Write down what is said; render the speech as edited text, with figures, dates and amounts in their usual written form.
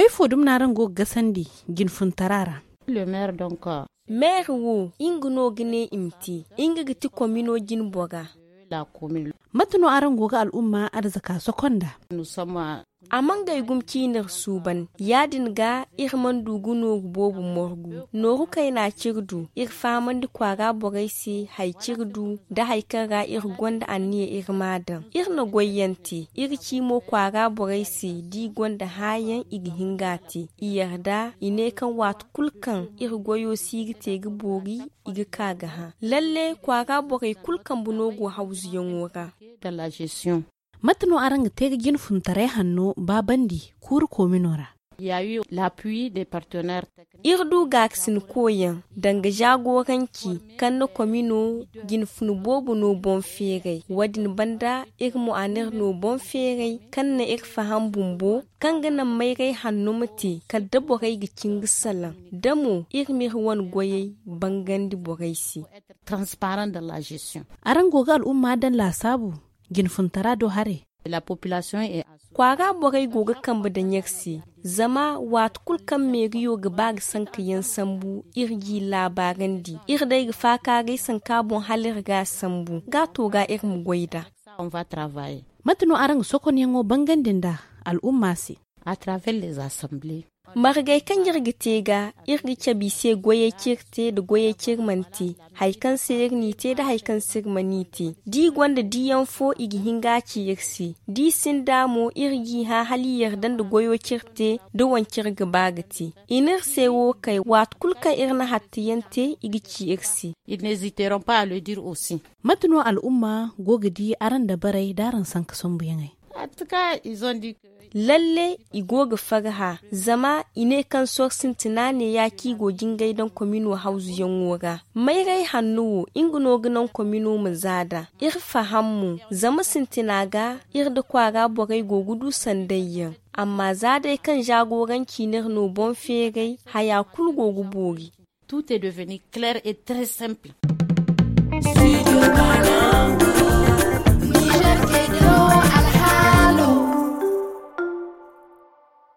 hay fodum naran go gasandi gin funtarara le maire donc maire wo inguno gine imti inga giti komino jin boga la commune matano aran goga al'umma arzaka sokonda nous sommes amman gai gumki nar suban yadin ga irman duguno bobu morgu noru kai na cirdu ir faman di kwaga bogaisi hay cirdu da haikara ir gonda aniye ir madan ir na goyanti ir kimo kwaga bogaisi di gonda hayan igi hingati iyarda ine kan wat kulkan ir goyo sigite gi bogi igi kaga ha lalle kwaga bogai kulkan bunogo hauziyan wora de la gestion matano aranga tega gin funtare hanno babandi kur kominora. Il y a eu l'appui des partenaires techniques. Irdu gaksin koyan danga jagoranki kan na komino gin funu bobu no bon fere wadin banda irmu anir no bon fere kan na ir faham bumbo kan gana mai gai hannu muti kan da bogai gikin gisalan damo irmir wan goye bangandi bogaisi. Transparent dans la gestion. Arangoga al'umma dan la sabu gin funtara do hare. La population est kwaga bogai goga kamba da nyarsi zama wat kulkan meriyo ga bag sanka yan sambu irgi labarandi irdai ga faka gai sanka bon halir ga sambu gato ga irmu goida on va travailler matano arang sokon yango bangandinda al'umma si à travers les assemblées. Margai kan jirgite ga irgi cabi se goye kirte da goye kirmanti haikan sirni te da haikan sirmaniti di gwanda di yanfo igi hingaci yirsi di sin damo irgi ha haliyar dan da goyo kirte da wancir gabagati inir sewo kai wat kulka irna hattiyante igi ci yirsi. Ils n'hésiteront pas à le dire aussi. Matano al'umma gogadi aran da barai daran sanka son buyangai. En tout cas, ils ont dit que lalle igoga fagaha zama ine kan sorsin tinane ya kigo jingai don komino hausu yan woga mai rai hannu inguno ganan komino mu zada ir fahammu zama sintinaga ir da kwaga bogai gogudu sandayyan amma zada kan jagoranki ne no bon fegai haya kul gogu bogi tout est devenu clair et très simple.